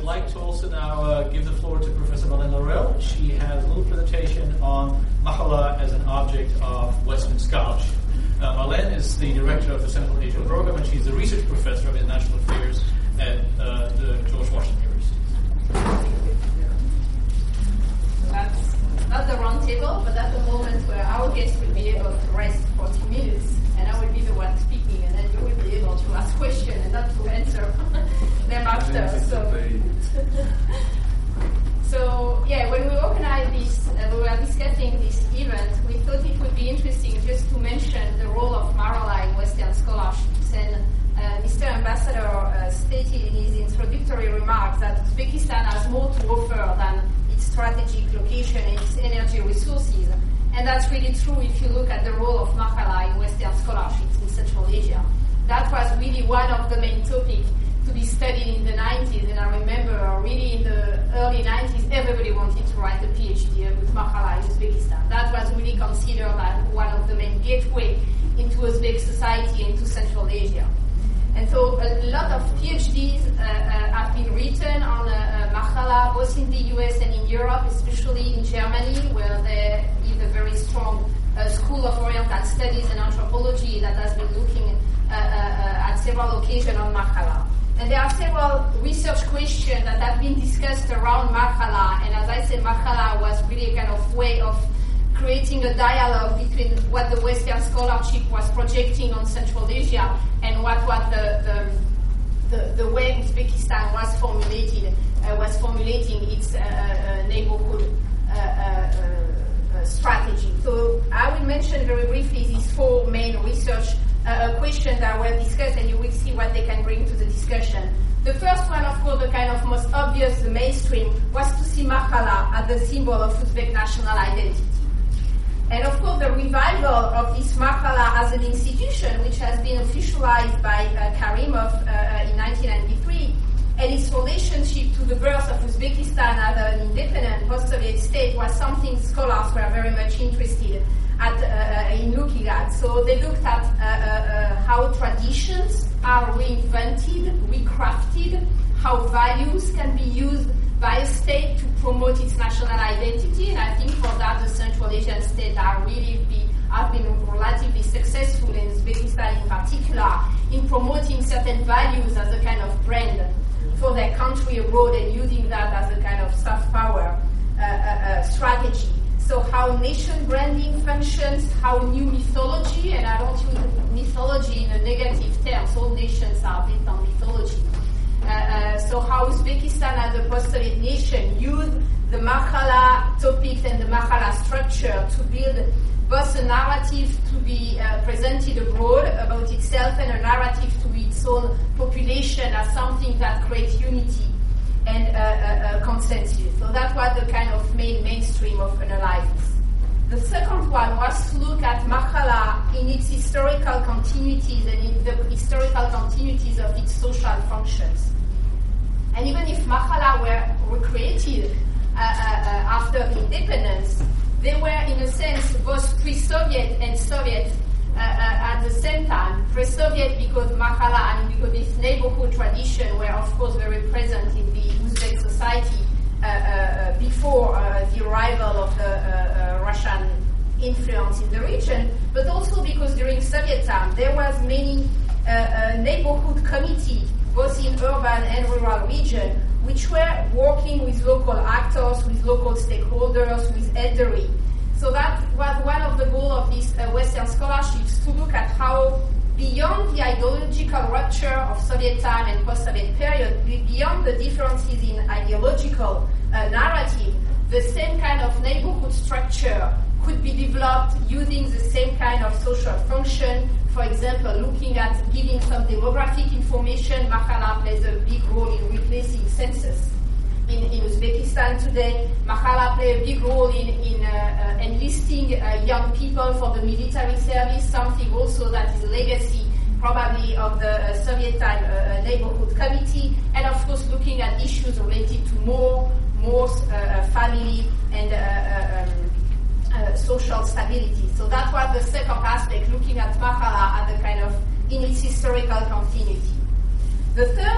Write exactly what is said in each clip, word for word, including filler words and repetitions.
like to also now uh, give the floor to Professor Marlène Laurel. She has a little presentation on Makhala as an object of Western scholarship. Uh, Marlène is the director of the Central Asia Program, and she's the research professor of international affairs at uh, the George Washington University. That's not the round table, but that's the moment where our guests will be able to rest forty minutes, and I will be the one speaking, and then you will be able to ask questions and not to answer them after. So, so yeah, when we organized this, uh, we were discussing this event, we thought it would be interesting just to mention the role of Makhala in Western scholarships. And uh, Mister Ambassador uh, stated in his introductory remarks that Uzbekistan has more to offer than its strategic location and its energy resources. And that's really true if you look at the role of Makhala in Western scholarships in Central Asia. That was really one of the main topics to be studied in the nineties, and I remember really in the early nineties, everybody wanted to write a PhD with Makhala in Uzbekistan. That was really considered as one of the main gateway into Uzbek society and to Central Asia. And so a lot of PhDs uh, uh, have been written on uh, uh, Makhala, both in the U S and in Europe, especially in Germany, where there is a very strong uh, School of Oriental Studies and Anthropology that has been looking uh, uh, uh, at several occasions on Makhala. And there are several research questions that have been discussed around Makhala, and as I said, Makhala was really a kind of way of creating a dialogue between what the Western scholarship was projecting on Central Asia and what was the the, the, the way Uzbekistan was formulated uh, was formulating its uh, uh, neighborhood uh, uh, uh, strategy. So I will mention very briefly these four main research uh, questions that were discussed, and you will see what they can bring to the discussion. The first one, of course, the kind of most obvious, the mainstream, was to see Makhala as the symbol of Uzbek national identity. And of course, the revival of this Makhala as an institution, which has been officialized by uh, Karimov uh, in nineteen ninety-three, and its relationship to the birth of Uzbekistan as an independent post-Soviet state was something scholars were very much interested at, uh, in looking at. So they looked at uh, uh, how traditions are reinvented, recrafted, how values can be used by a state to promote its national identity, and I think for that the Central Asian states are really be, have been relatively successful, in Uzbekistan in particular, in promoting certain values as a kind of brand for their country abroad and using that as a kind of soft power uh, uh, uh, strategy. So how nation branding functions, how new mythology, and I don't use mythology in a negative term, all nations are built on mythology. Uh, uh, so how Uzbekistan as a post-Soviet nation used the Makhala topics and the Makhala structure to build both a narrative to be uh, presented abroad about itself and a narrative to its own population as something that creates unity and uh, uh, uh, consensus. So that was the kind of main mainstream of analysis. The second one was to look at Makhala in its historical continuities and in the historical continuities of its social functions. And even if Makhala were recreated uh, uh, uh, after the independence, they were in a sense both pre-Soviet and Soviet uh, uh, at the same time. Pre-Soviet because Makhala and because this neighborhood tradition were of course very present in the Uzbek society uh, uh, before uh, the arrival of the uh, uh, Russian influence in the region, but also because during Soviet time there was many uh, uh, neighborhood committees both in urban and rural region, which were working with local actors, with local stakeholders, with elderly. So that was one of the goals of these uh, Western scholarships, to look at how beyond the ideological rupture of Soviet time and post-Soviet period, beyond the differences in ideological uh, narrative, the same kind of neighborhood structure could be developed using the same kind of social function. For example, looking at giving some demographic information, Makhala plays a big role in replacing census. In, in Uzbekistan today, Makhala plays a big role in, in uh, uh, enlisting uh, young people for the military service, something also that is a legacy probably of the uh, Soviet time uh, neighborhood committee, and of course looking at issues related to more, more uh, family and uh, uh, um, Uh, social stability. So that was the second aspect, looking at Makhala as a kind of in its historical continuity. The third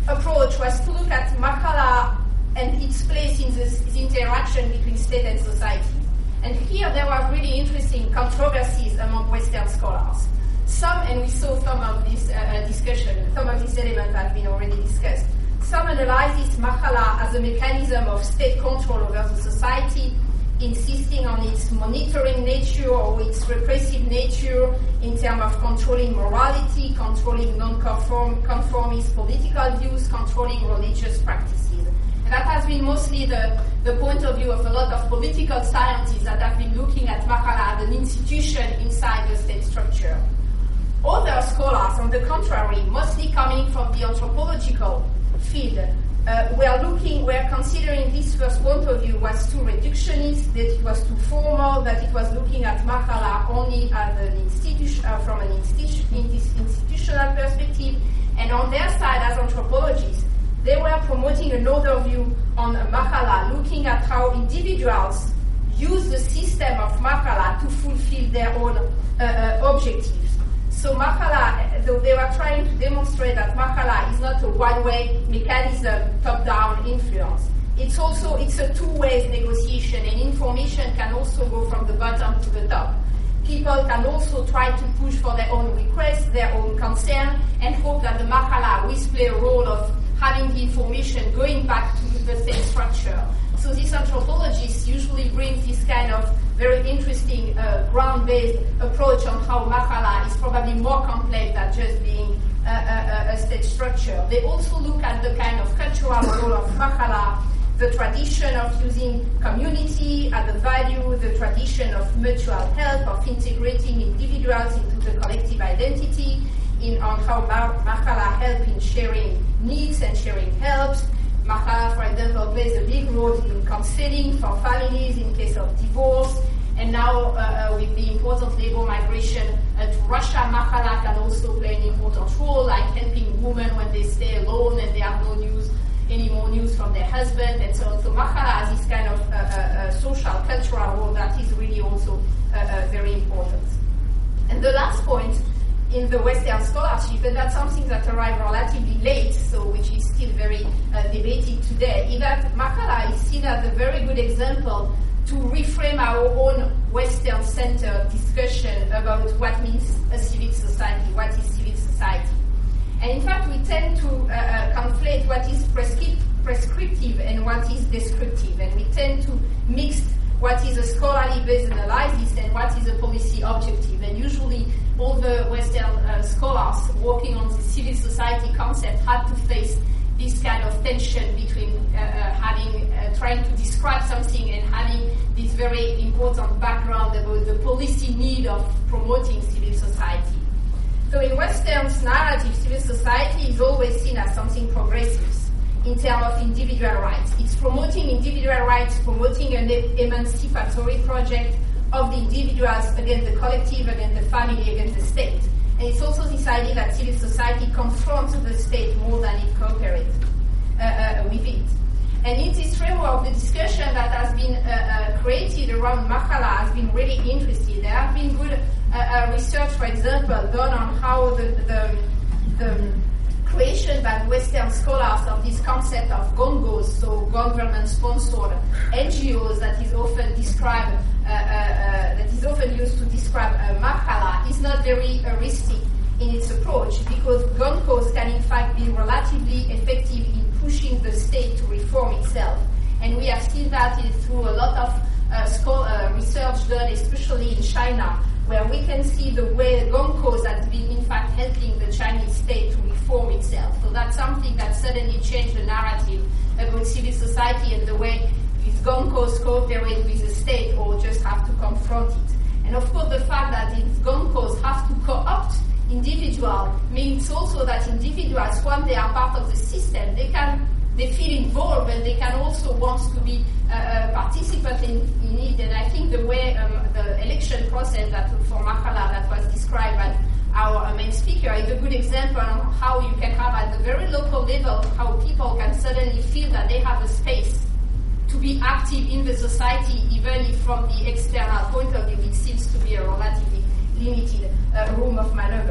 approach was to look at Makala and its place in this, the interaction between state and society. And here there were really interesting controversies among Western scholars. Some, and we saw some of this uh, discussion, some of these elements have been already discussed. Some analyzes Makala as a mechanism of state control over the society, insisting on its monitoring nature or its repressive nature in terms of controlling morality, controlling non-conformist political views, controlling religious practices. And that has been mostly the, the point of view of a lot of political scientists that have been looking at Makala as an institution inside the state structure. Other scholars, on the contrary, mostly coming from the anthropological field, uh, were looking, were considering this first point of view was too reductionist, that it was too formal, that it was looking at Makala only as an institution, uh, from an institu- in this institutional perspective, and on their side, as anthropologists, they were promoting another view on Makala, looking at how individuals use the system of Makala to fulfill their own uh, uh, objectives. So Makala, though they were trying to demonstrate that Makala is not a one-way mechanism, top-down influence. It's also, it's a two-way negotiation, and information can also go from the bottom to the top. People can also try to push for their own requests, their own concern, and hope that the Makala will play a role of having the information going back to the same structure. So this anthropologist usually brings this kind of very interesting uh, ground-based approach on how Makala is probably more complex than just being a, a, a state structure. They also look at the kind of cultural role of Makala, the tradition of using community as a value, the tradition of mutual help, of integrating individuals into the collective identity, in on how Makala help in sharing needs and sharing helps. Makala, for example, plays a big role in counseling for families in case of divorce. And now, uh, with the important labor migration uh, to Russia, Makala can also play an important role, like helping women when they stay alone and they have no news, any more news from their husband, and so on. So Makala has this kind of uh, uh, social, cultural role that is really also uh, uh, very important. And the last point in the Western scholarship, and that's something that arrived relatively late, so which is still very uh, debated today, is that Makala is seen as a very good example to reframe our own Western-centered discussion about what means a civic society, what is civic society. And in fact, we tend to uh, uh, conflate what is prescript- prescriptive and what is descriptive, and we tend to mix what is a scholarly-based analysis and what is a policy objective. And usually, all the Western uh, scholars working on the civil society concept had to face this kind of tension between uh, uh, having, uh, trying to describe something and having this very important background about the policy need of promoting civil society. So in Western's narrative, civil society is always seen as something progressive in terms of individual rights. It's promoting individual rights, promoting an emancipatory project of the individuals against the collective, against the family, against the state. And it's also this idea that civil society confronts the state more than it cooperates uh, uh, with it. And in this framework, the discussion that has been uh, uh, created around Makala has been really interesting. There have been good uh, uh, research, for example, done on how the, the, the creation by Western scholars of this concept of gongos, so government-sponsored N G Os that is often described, uh, uh, uh, that is often used to describe uh, Makala, is not very heuristic in its approach, because gongos can in fact be relatively effective in pushing the state to reform itself. And we have seen that in, through a lot of uh, school, uh, research done, especially in China, where we can see the way gongos has been in fact helping the Chinese state to reform itself. So that's something that suddenly changed the narrative about civil society and the way these gongos cooperate with the state or just have to confront it. And of course the fact that these gongos have to co-opt individual means also that individuals, once they are part of the system, they can they feel involved and they can also want to be uh, a participant in, in it. And I think the way um, the election process that for Makala that was described by our uh, main speaker is a good example of how you can have at the very local level how people can suddenly feel that they have a space to be active in the society, even if from the external point of view it seems to be a relatively limited uh, room of maneuver.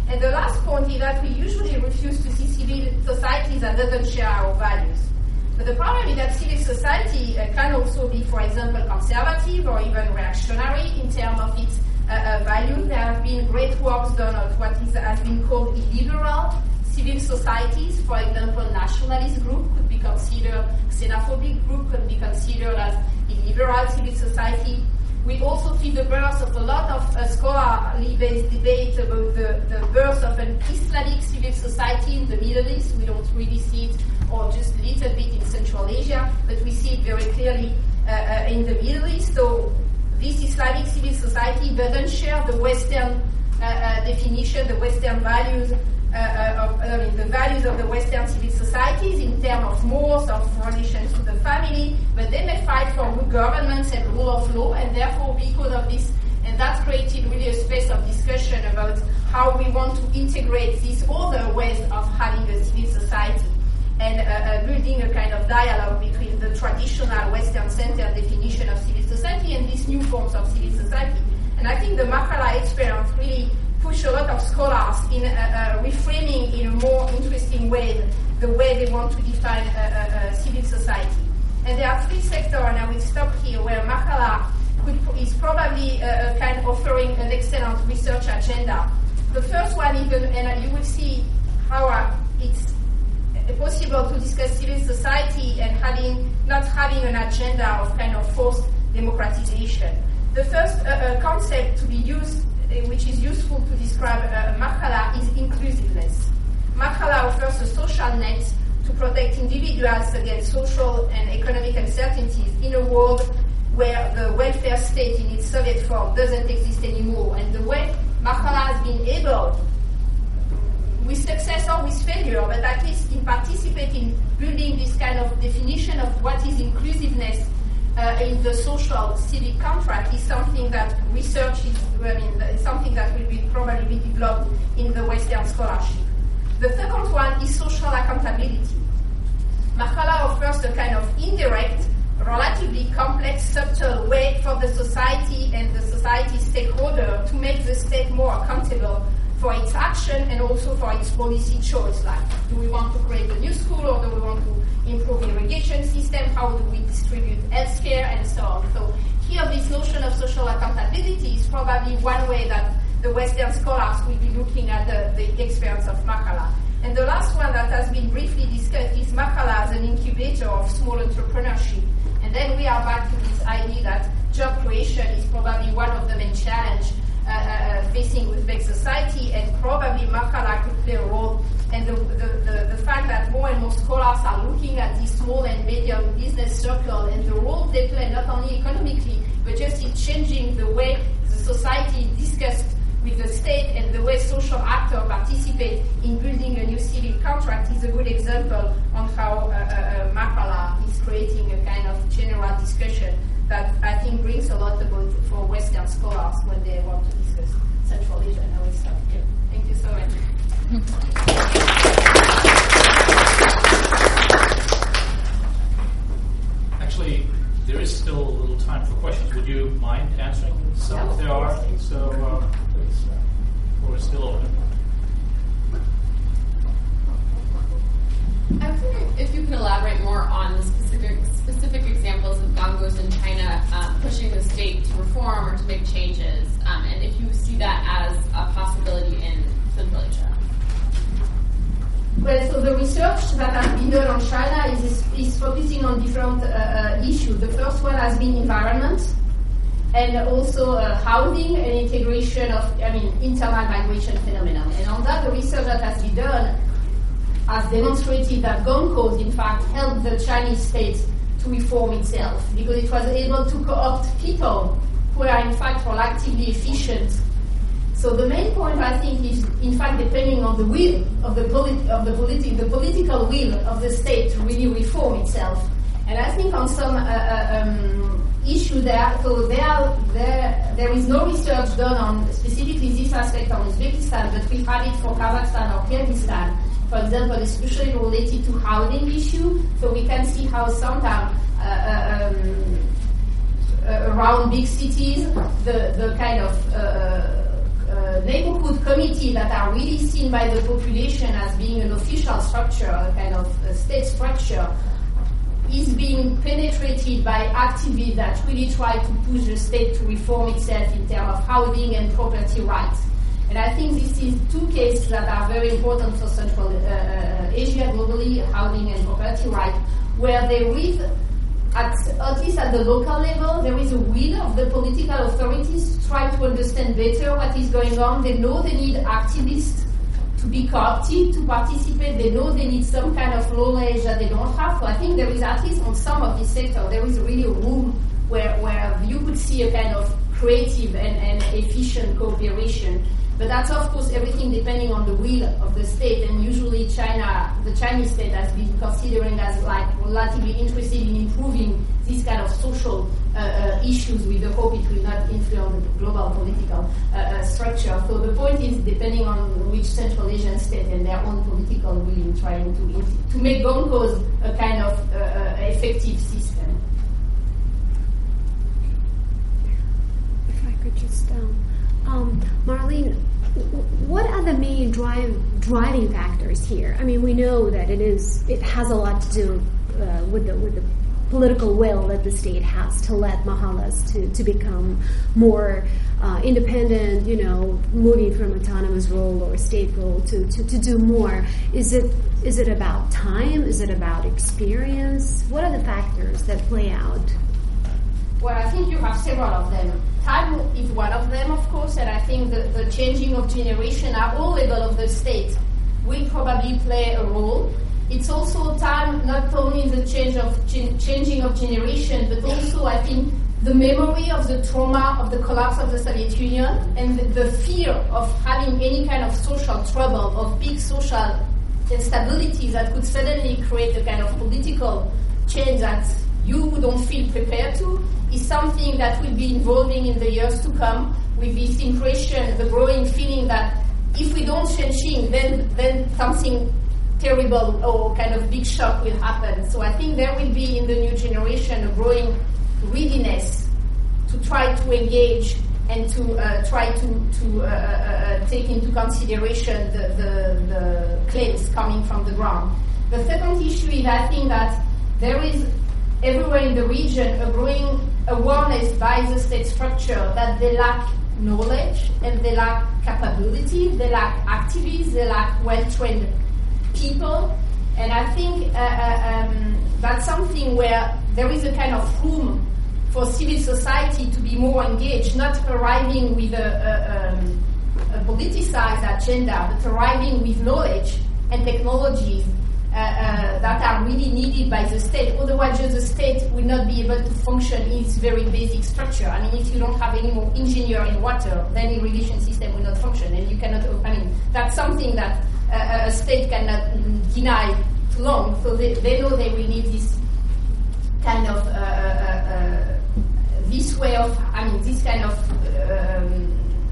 And the last point is that we usually refuse to see civil societies that doesn't share our values. But the problem is that civil society uh, can also be, for example, conservative or even reactionary in terms of its uh, uh, values. There have been great works done on what is, has been called illiberal civil societies. For example, nationalist group could be considered, xenophobic group could be considered as illiberal civil society. We also see the birth of a lot of uh, scholarly-based debate about the, the birth of an Islamic civil society in the Middle East. We don't really see it, or just a little bit in Central Asia, but we see it very clearly uh, uh, in the Middle East. So this Islamic civil society doesn't share the Western uh, uh, definition, the Western values, uh, uh, of, I mean, the values of the Western civil societies in terms of morals, of relations to the family, but they may fight for good governance and rule of law, and therefore because of this, and that created really a space of discussion about how we want to integrate these other ways of having a civil society, and uh, uh, building a kind of dialogue between the traditional Western-centered definition of civil society and these new forms of civil society. And I think the Makhala experience really pushed a lot of scholars in uh, uh, reframing in a more interesting way the way they want to define a, a, a civil society. And there are three sectors, and I will stop here, where Makhala could, is probably a, a kind of offering an excellent research agenda. The first one, even, and you will see how uh, it's possible to discuss civil society and having not having an agenda of kind of forced democratization. The first uh, uh, concept to be used, uh, which is useful to describe uh, Makhala, is inclusiveness. Makhala offers a social net to protect individuals against social and economic uncertainties in a world where the welfare state in its Soviet form doesn't exist anymore. And the way Makhala has been able, with success or with failure, but at least in participating in building this kind of definition of what is inclusiveness uh, in the social civic contract, is something that research is, I mean, something that will be probably be developed in the Western scholarship. The second one is social accountability. Makhala offers a kind of indirect, relatively complex, subtle way for the society and the society stakeholder to make the state more accountable for its action and also for its policy choice. Like, do we want to create a new school, or do we want to improve irrigation system? How do we distribute healthcare, and so on? So here, this notion of social accountability is probably one way that the Western scholars will be looking at the, the experience of Makhala. And the last one that has been briefly discussed is Makhala as an incubator of small entrepreneurship. And then we are back to this idea that job creation is probably one of the main challenges uh, uh, facing Uzbek society, and probably Makhala could play a role. And the, the, the, the fact that more and more scholars are looking at this small and medium business circle and the role they play not only economically, but just in changing the way the society is discussed with the state and the way social actors participate in building a new civil contract, is a good example on how uh, uh, Makhala is creating a kind of general discussion that I think brings a lot about for Western scholars when they want to discuss Central Asia. And I will stop here. Thank you so much. Actually, there is still a little time for questions. Would you mind answering some Yeah, if there are? So, uh, please, uh, floor is still open. I was wondering if you can elaborate more on specific specific examples of gongos in China um, pushing the state to reform or to make changes, um, and if you see that as a possibility in Central Asia. Well, so the research that has been done on China is, is focusing on different uh, uh, issues. The first one has been environment, and also uh, housing and integration of, I mean, internal migration phenomenon. And on that, the research that has been done has demonstrated that gongos, in fact, helped the Chinese state to reform itself, because it was able to co-opt people who are, in fact, relatively efficient. So the main point, I think, is, in fact, depending on the will of the politi- of the, politi- the political will of the state to really reform itself. And I think on some uh, uh, um, issue there, so there, there, there is no research done on specifically this aspect on Uzbekistan, but we had it for Kazakhstan or Kyrgyzstan, for example, especially related to housing issue. So we can see how sometimes uh, uh, um, uh, around big cities, the, the kind of uh, Uh, uh, neighborhood committee that are really seen by the population as being an official structure, a kind of a state structure, is being penetrated by activists that really try to push the state to reform itself in terms of housing and property rights. And I think this is two cases that are very important for Central uh, Asia globally, housing and property rights, where there is, at, at least at the local level, there is a will of the political authorities to try to understand better what is going on. They know they need activists to be co-opted, to participate. They know they need some kind of knowledge that they don't have. So I think there is, at least on some of this sector, there is really a room where, where you could see a kind of creative and, and efficient cooperation. But that's, of course, everything depending on the will of the state. And usually China, the Chinese state has been considering as like relatively interested in improving these kind of social uh, uh, issues with the hope it will not influence the global political uh, uh, structure. So the point is depending on which Central Asian state and their own political will in trying to, to make GONCOs a kind of uh, uh, effective system. If I could just... Um Um, Marlene, what are the main drive, driving factors here? I mean, we know that it is it has a lot to do uh, with the with the political will that the state has to let mahalas to, to become more uh, independent, you know, moving from autonomous role or state role to, to, to do more. Is it is it about time? Is it about experience? What are the factors that play out? Well, I think you have several of them. Time is one of them, of course, and I think the, the changing of generation at all levels of the state will probably play a role. It's also time, not only the change of gen- changing of generation, but also, I think, the memory of the trauma of the collapse of the Soviet Union and the, the fear of having any kind of social trouble, of big social instability that could suddenly create a kind of political change that you don't feel prepared to, is something that will be evolving in the years to come, with this impression, the growing feeling that if we don't change things, then, then something terrible or kind of big shock will happen. So I think there will be in the new generation a growing readiness to try to engage and to uh, try to, to uh, uh, take into consideration the, the, the claims coming from the ground. The second issue is I think that there is everywhere in the region a growing awareness by the state structure that they lack knowledge and they lack capability, they lack activists, they lack well-trained people. And I think uh, uh, um, that's something where there is a kind of room for civil society to be more engaged, not arriving with a, a, um, a politicized agenda, but arriving with knowledge and technologies Uh, uh, that are really needed by the state. Otherwise, just the state will not be able to function in its very basic structure. I mean, if you don't have any more engineer in water, then the irrigation system will not function, and you cannot. I mean, that's something that uh, a state cannot deny too long. So they, they know they will need this kind of uh, uh, uh, this way of. I mean, this kind of. Um,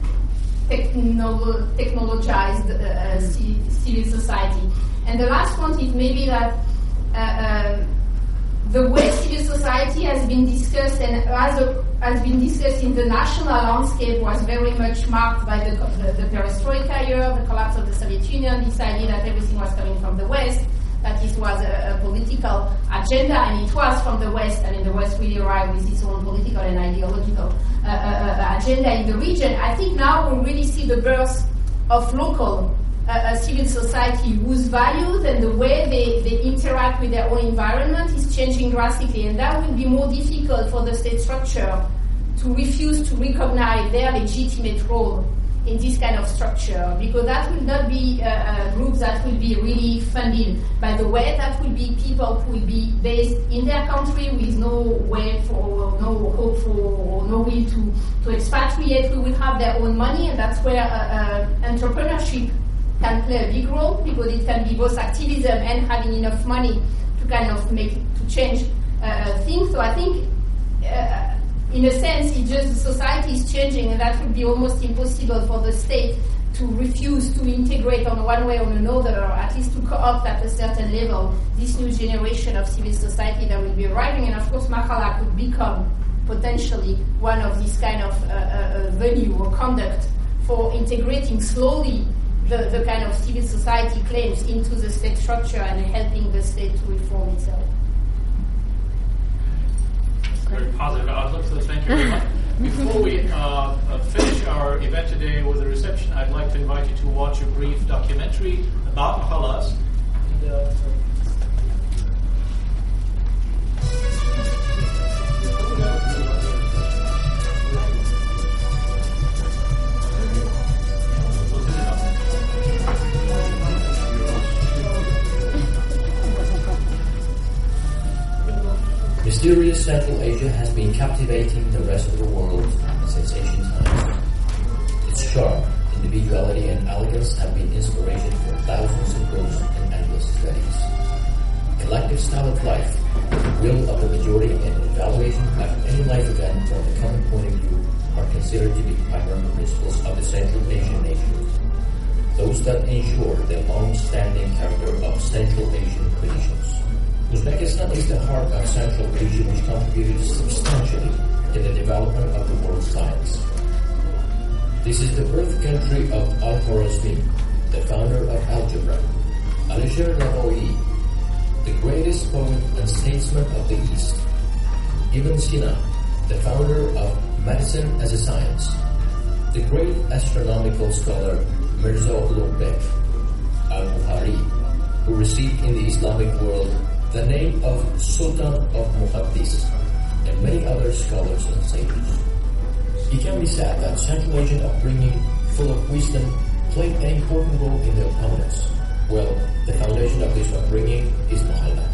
technolo- technologized uh, c- civil society. And the last point is maybe that uh, uh, the way civil society has been discussed and has, a, has been discussed in the national landscape was very much marked by the, the, the perestroika year, the collapse of the Soviet Union, this idea that everything was coming from the West, that this was a, a political agenda, and it was from the West. I mean, the West really arrived with its own political and ideological uh, uh, agenda in the region. I think now we really see the birth of local Uh, a civil society whose values and the way they, they interact with their own environment is changing drastically, and that will be more difficult for the state structure to refuse to recognize their legitimate role in this kind of structure, because that will not be uh, uh, groups that will be really funded by the West. That will be people who will be based in their country with no way for, no hope for, or no will to, to expatriate, who will have their own money, and that's where uh, uh, entrepreneurship can play a big role, because it can be both activism and having enough money to kind of make, to change uh, things. So I think, uh, in a sense, it's just the society is changing, and that would be almost impossible for the state to refuse to integrate on one way or another, or at least to co-opt at a certain level this new generation of civil society that will be arriving. And of course, Makhala could become potentially one of these kind of uh, uh, venue or conduct for integrating slowly the, the kind of civil society claims into the state structure and helping the state to reform itself. Very positive outlook, so thank you very much. Before we uh, uh, finish our event today with a reception, I'd like to invite you to watch a brief documentary about mahallas. And, uh, Mysterious Central Asia has been captivating the rest of the world since ancient times. Its charm, individuality, and elegance have been inspiration for thousands of books and endless studies. Collective style of life, the will of the majority, and evaluation of any life event from the common point of view are considered to be primary principles of the Central Asian nations. Those that ensure the long-standing character of Central Asian traditions. Uzbekistan is the heart of Central Asia, which contributed substantially to the development of the world's science. This is the birth country of Al-Khwarizmi, the founder of algebra, Alisher Navawi, the greatest poet and statesman of the East, Ibn Sina, the founder of medicine as a science, the great astronomical scholar Mirza Ulugh al-Bukhari, who received in the Islamic world the name of Sultan of Muhaddis, and many other scholars and sages. It can be said that Central Asian upbringing, full of wisdom, played an important role in their prominence. Well, the foundation of this upbringing is Mahalla.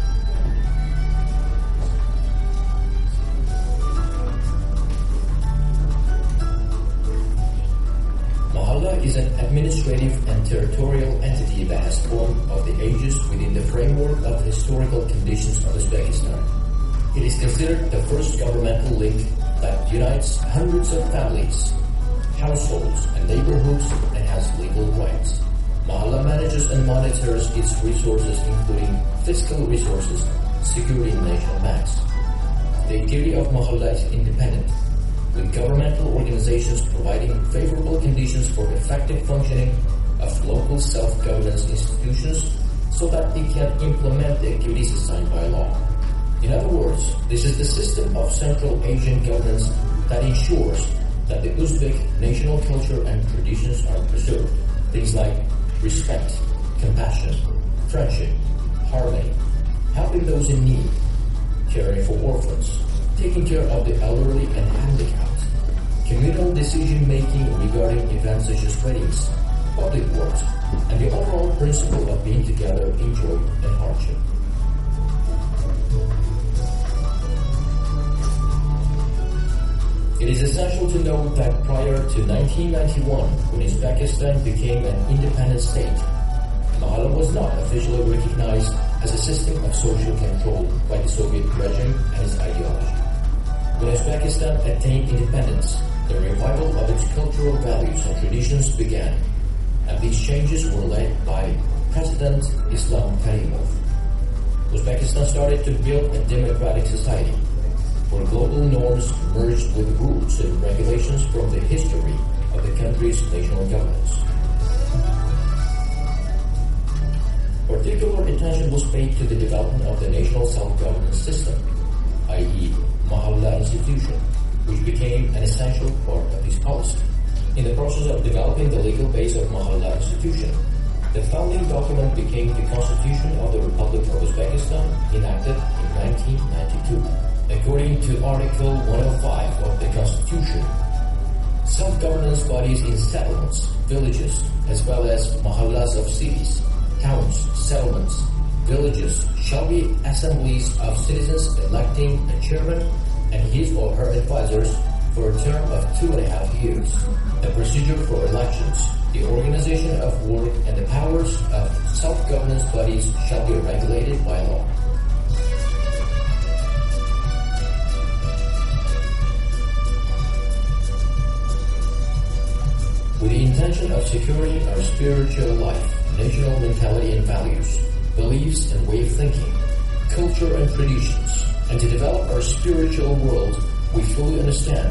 Mahalla is an administrative and territorial entity that has formed of the ages within the framework of the historical conditions of Uzbekistan. It is considered the first governmental link that unites hundreds of families, households, and neighborhoods and has legal rights. Mahalla manages and monitors its resources, including fiscal resources, security, and national banks. The activity of Mahalla is independent, with governmental organizations providing favorable conditions for effective functioning of local self-governance institutions so that it can implement the activities assigned by law. In other words, this is the system of Central Asian governance that ensures that the Uzbek national culture and traditions are preserved. Things like respect, compassion, friendship, harmony, helping those in need, caring for orphans, taking care of the elderly and handicapped, communal decision-making regarding events such as weddings, public works, and the overall principle of being together in joy and hardship. It is essential to note that prior to nineteen ninety-one, when Uzbekistan became an independent state, Mahalla was not officially recognized as a system of social control by the Soviet regime and its ideology. When Uzbekistan attained independence, the revival of its cultural values and traditions began, and these changes were led by President Islam Karimov. Uzbekistan started to build a democratic society, where global norms merged with rules and regulations from the history of the country's national governance. Particular attention was paid to the development of the national self-governance system, that is, Mahalla institution, which became an essential part of this policy. In the process of developing the legal base of Mahalla institution, the founding document became the Constitution of the Republic of Uzbekistan, enacted in nineteen ninety-two. According to Article one oh five of the Constitution, self-governance bodies in settlements, villages, as well as mahallas of cities, towns, settlements, villages shall be assemblies of citizens electing a chairman and his or her advisors for a term of two and a half years. The procedure for elections, the organization of work, and the powers of self-governance bodies shall be regulated by law. With the intention of securing our spiritual life, national mentality and values, beliefs and way of thinking, culture and traditions, and to develop our spiritual world, we fully understand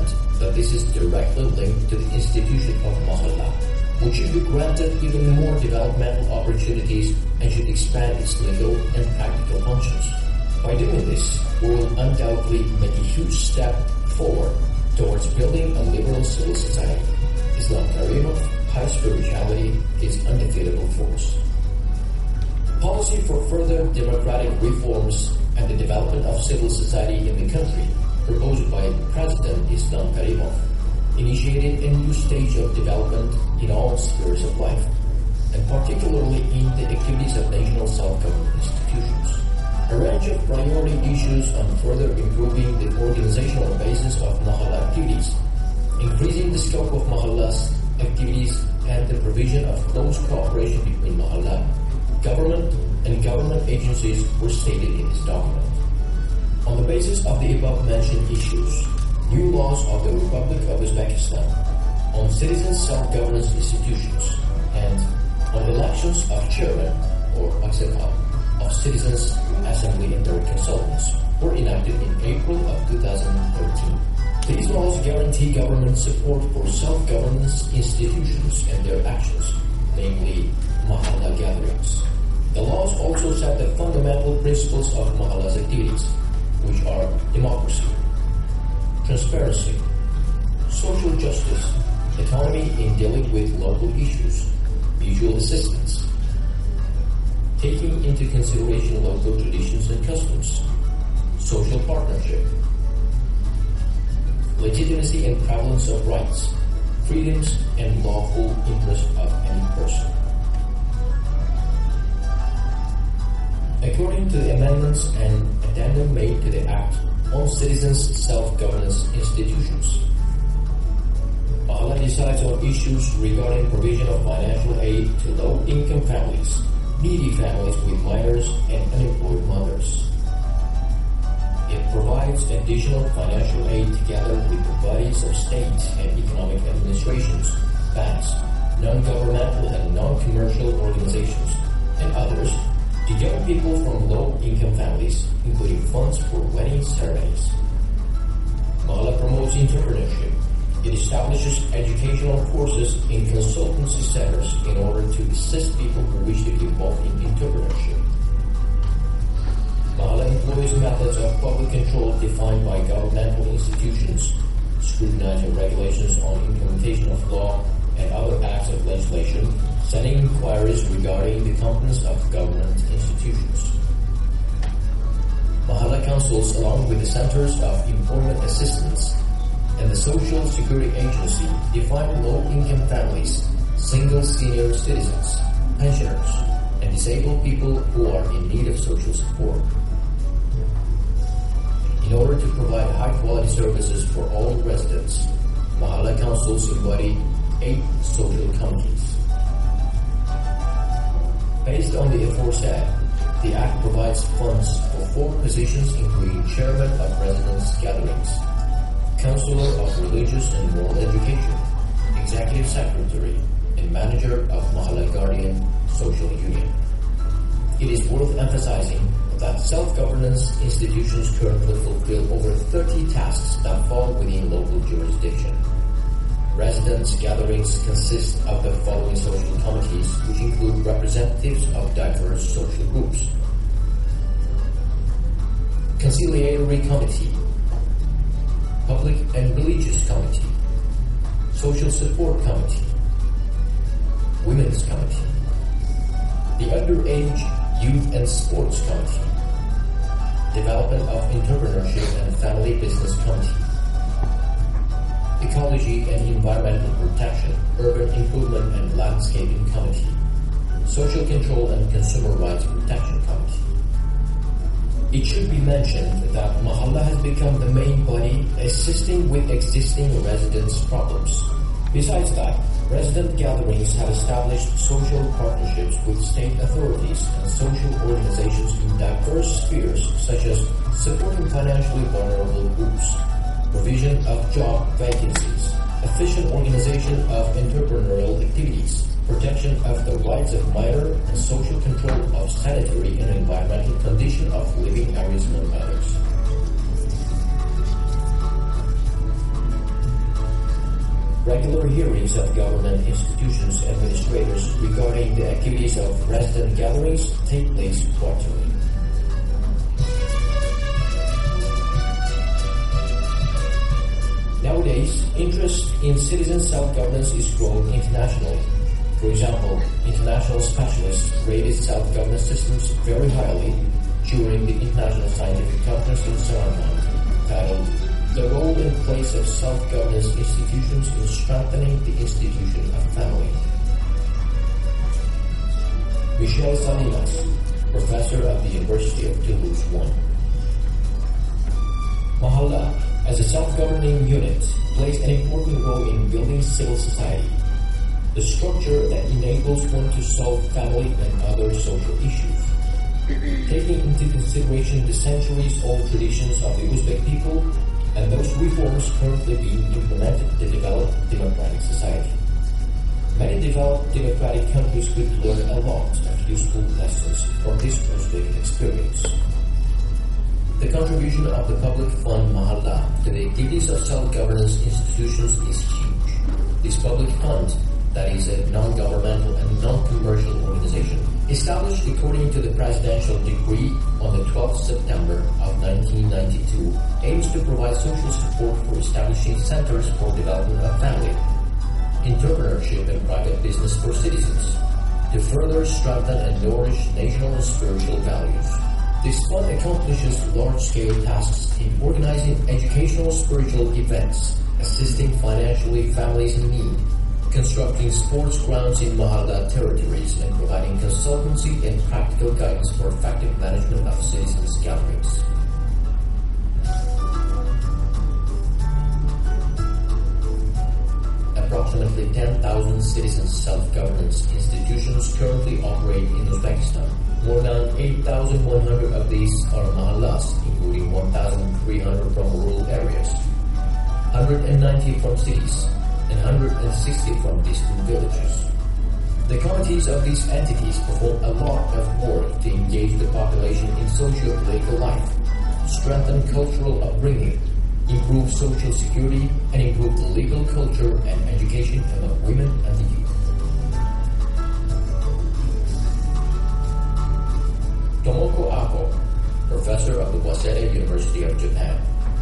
that this is directly linked to the institution of Mahalla, which should be granted even more developmental opportunities and should expand its legal and practical functions. By doing this, we will undoubtedly make a huge step forward towards building a liberal civil society. Islam Karimov, high spirituality is undefeatable force. Policy for further democratic reforms and the development of civil society in the country, proposed by President Islam Karimov, initiated a new stage of development in all spheres of life, and particularly in the activities of national self-government institutions. A range of priority issues on further improving the organizational basis of Mahalla activities, increasing the scope of Mahalla's activities, and the provision of close cooperation between Mahalla, government, and government agencies were stated in this document. On the basis of the above-mentioned issues, new laws of the Republic of Uzbekistan on citizen self-governance institutions and on elections of chairman or aksakal of Citizens Assembly and their consultants were enacted in April of two thousand thirteen. These laws guarantee government support for self-governance institutions and their actions, namely Mahalla gatherings. The laws also set the fundamental principles of Mahalla's activities, which are democracy, transparency, social justice, autonomy in dealing with local issues, mutual assistance, taking into consideration local traditions and customs, social partnership, legitimacy and prevalence of rights, freedoms, and lawful interest of any person. According to the amendments and addendum made to the Act on Citizens' Self-Governance Institutions, Mahalla decides on issues regarding provision of financial aid to low-income families, needy families with minors, and unemployed mothers. It provides additional financial aid together with the bodies of state and economic administrations, banks, non-governmental and non-commercial organizations, and others to young people from low-income families, including funds for wedding ceremonies. Mahalla promotes entrepreneurship. It establishes educational courses in consultancy centers in order to assist people who wish to be involved in entrepreneurship. Mahalla employs methods of public control defined by governmental institutions, scrutinizing regulations on implementation of law and other acts of legislation, setting inquiries regarding the competence of government institutions. Mahalla councils, along with the Centers of Employment Assistance and the Social Security Agency, define low-income families, single senior citizens, pensioners, and disabled people who are in need of social support. In order to provide high-quality services for all residents, Mahalla councils embody eight social committees. Based on the aforesaid, the Act provides funds for four positions including Chairman of Residence Gatherings, Counselor of Religious and Moral Education, Executive Secretary, and Manager of Mahalla Guardian Social Union. It is worth emphasizing that self-governance institutions currently fulfill over thirty tasks that fall within local jurisdiction. Residence gatherings consist of the following social committees, which include representatives of diverse social groups: Conciliatory Committee, Public and Religious Committee, Social Support Committee, Women's Committee, the Underage Youth and Sports Committee, Development of Entrepreneurship and Family Business Committee, Ecology and Environmental Protection, Urban Improvement and Landscaping Committee, Social Control and Consumer Rights Protection Committee. It should be mentioned that Mahalla has become the main body assisting with existing residents' problems. Besides that, resident gatherings have established social partnerships with state authorities and social organizations in diverse spheres such as supporting financially vulnerable groups, provision of job vacancies, efficient organization of entrepreneurial activities, protection of the rights of minor and social control of sanitary and environmental condition of living areas, among others. hearings of government institutions administrators regarding the activities of resident gatherings take place quarterly. Nowadays, interest in citizen self-governance is growing internationally. For example, international specialists rated self-governance systems very highly during the International Scientific Conference in Sarangan, titled "The Role and Place of Self-Governance Institutions in Strengthening the Institution of Family." Michel Salinas, professor of the University of Toulouse, one. Mahalla, as a self-governing unit, plays an important role in building civil society, the structure that enables one to solve family and other social issues. Taking into consideration the centuries-old traditions of the Uzbek people and those reforms currently being implemented to develop democratic society. Many developed democratic countries could learn a lot of useful lessons from this Uzbek experience. The contribution of the public fund Mahalla to the activities of self-governance institutions is huge. This public fund, that is a non-governmental and non-commercial organization, established according to the presidential decree on the twelfth of September of nineteen ninety-two, aims to provide social support for establishing centers for development of family, entrepreneurship and private business for citizens, to further strengthen and nourish national and spiritual values. This fund accomplishes large-scale tasks in organizing educational spiritual events, assisting financially families in need, constructing sports grounds in Mahalla territories, and providing consultancy and practical guidance for effective management of citizens' gatherings. Approximately ten thousand citizen self-governance institutions currently operate in Uzbekistan. More than eight thousand one hundred of these are mahallas, including one thousand three hundred from rural areas, one hundred ninety from cities, and one hundred sixty from distant villages. The committees of these entities perform a lot of work to engage the population in socio-political life, strengthen cultural upbringing, improve social security, and improve the legal culture and education among women and the youth. Tomoko Ako, professor of the Waseda University of Japan.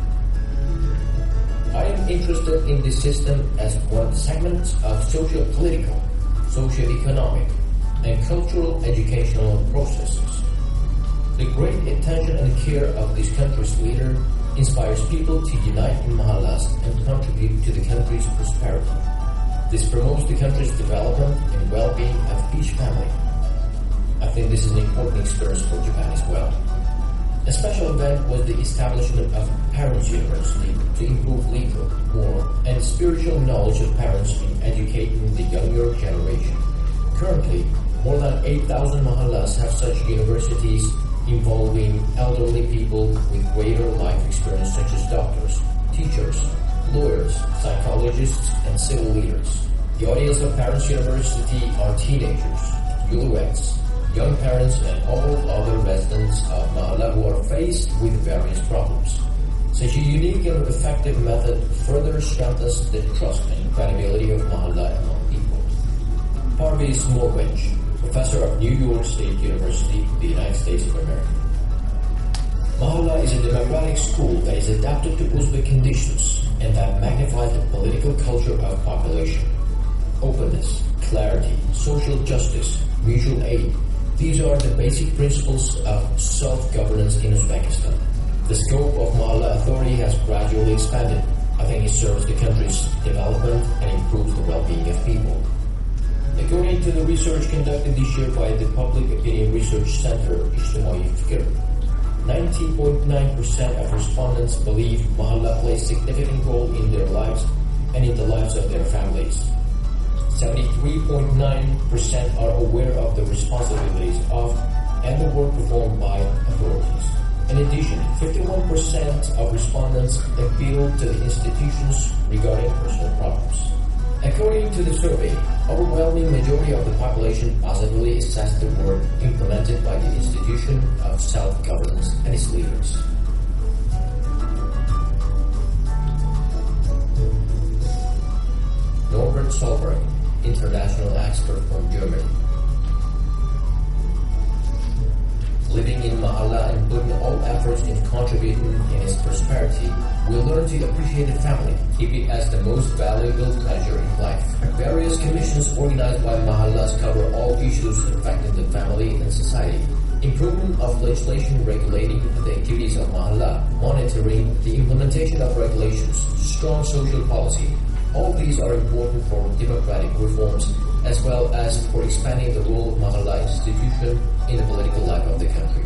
I am interested in this system as one segment of socio-political, socio-economic, and cultural educational processes. The great attention and care of this country's leader inspires people to unite in mahallas and contribute to the country's prosperity. This promotes the country's development and well-being of each family. I think this is an important experience for Japan as well. A special event was the establishment of Parents University to improve legal, moral, and spiritual knowledge of parents in educating the younger generation. Currently, more than eight thousand mahallas have such universities involving elderly people with greater life experience such as doctors, teachers, lawyers, psychologists, and civil leaders. The audience of Parents University are teenagers, Yuluets, young parents, and all other residents of Mahalla who are faced with various problems. Such a unique and effective method further strengthens the trust and credibility of Mahalla among people. Parviz Morwench, professor of New York State University, the United States of America. Mahalla is a democratic school that is adapted to Uzbek conditions and that magnifies the political culture of population. Openness, clarity, social justice, mutual aid, these are the basic principles of self-governance in Uzbekistan. The scope of Mahalla authority has gradually expanded. I think it serves the country's development and improves the well-being of people. According to the research conducted this year by the Public Opinion Research Center, Ijtimai Fikr, ninety point nine percent of respondents believe Mahalla plays a significant role in their lives and in the lives of their families. seventy-three point nine percent are aware of the responsibilities of and the work performed by authorities. In addition, fifty-one percent of respondents appeal to the institutions regarding personal problems. According to the survey, overwhelming majority of the population positively assessed the work implemented by the institution of self-governance and its leaders. Norbert expert from Germany. Living in Mahalla and putting all efforts into contributing in its prosperity, we'll learn to appreciate the family, keep it as the most valuable pleasure in life. Various commissions organized by Mahallas cover all issues affecting the family and society. Improvement of legislation regulating the activities of Mahalla, monitoring the implementation of regulations, strong social policy. All these are important for democratic reforms as well as for expanding the role of Mahalla institution in the political life of the country.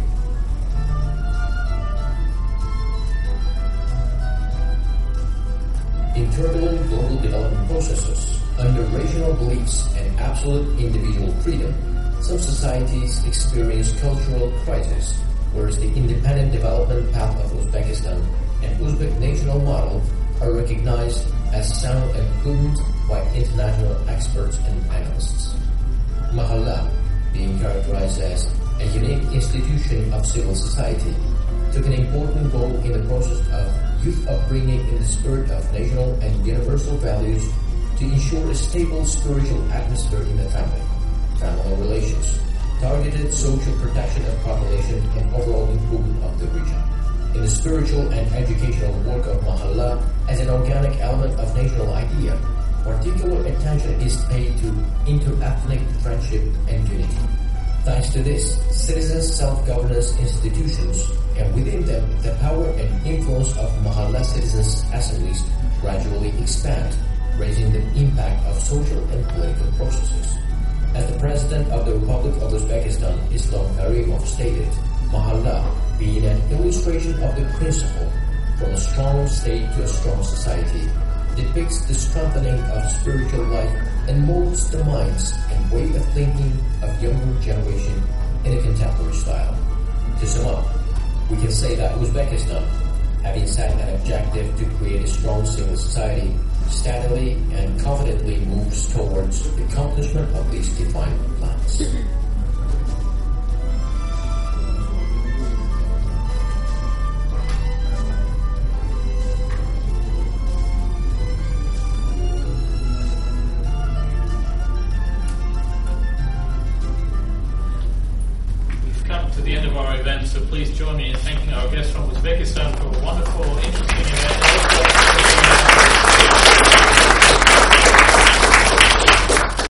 In turbulent global development processes, under regional beliefs and absolute individual freedom, some societies experience cultural crisis, whereas the independent development path of Uzbekistan and Uzbek national model are recognized as sound and prudent by international experts and analysts. Mahalla, being characterized as a unique institution of civil society, took an important role in the process of youth upbringing in the spirit of national and universal values to ensure a stable spiritual atmosphere in the family, family relations, targeted social protection of population, and overall improvement of the region. In the spiritual and educational work of Mahalla as an organic element of national idea, particular attention is paid to inter-ethnic friendship and unity. Thanks to this, citizens' self-governance institutions and within them the power and influence of Mahalla citizens' assemblies gradually expand, raising the impact of social and political processes. As the President of the Republic of Uzbekistan, Islam Karimov, stated, Mahalla, being an illustration of the principle from a strong state to a strong society, depicts the strengthening of spiritual life and molds the minds and way of thinking of younger generation in a contemporary style. To sum up, we can say that Uzbekistan, having set an objective to create a strong civil society, steadily and confidently moves towards the accomplishment of these defined plans. So please join me in thanking our guests from Uzbekistan for a wonderful, interesting event.